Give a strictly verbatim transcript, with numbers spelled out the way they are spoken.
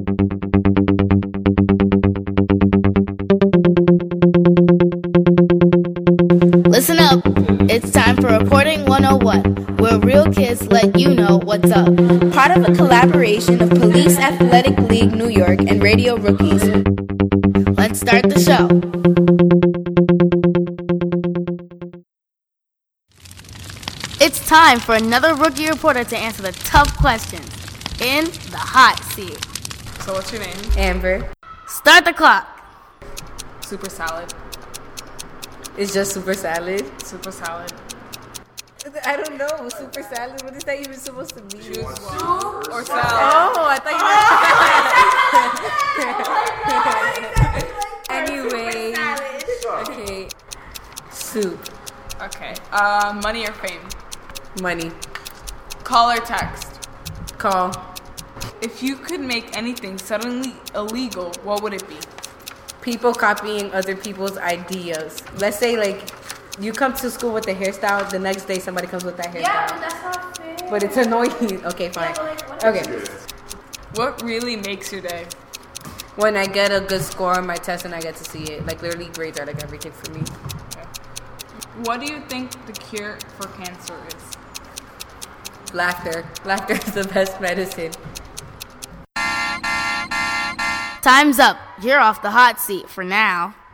Listen up. It's time for Reporting one oh one, where real kids let you know what's up. Part of a collaboration of Police Athletic League New York and Radio Rookies. Let's start the show. It's time for another rookie reporter to answer the tough questions in the hot seat. So what's your name? Amber. Start the clock. Super salad. It's just super salad. Super salad. I don't know. Super salad. What is that even supposed to mean? Choose soup or salad. Oh, I thought you meant. Anyway. Okay. Soup. Okay. Uh, money or fame? Money. Call or text? Call. If you could make anything suddenly illegal, what would it be? People copying other people's ideas. Let's say, like, you come to school with a hairstyle, the next day somebody comes with that hairstyle. Yeah, but that's not fair. But it's annoying. Okay, fine. Yeah, like, what Okay. What really makes your day? When I get a good score on my test and I get to see it. Like, literally, grades are like everything for me. Okay. What do you think the cure for cancer is? Laughter. Laughter is the best medicine. Time's up. You're off the hot seat for now.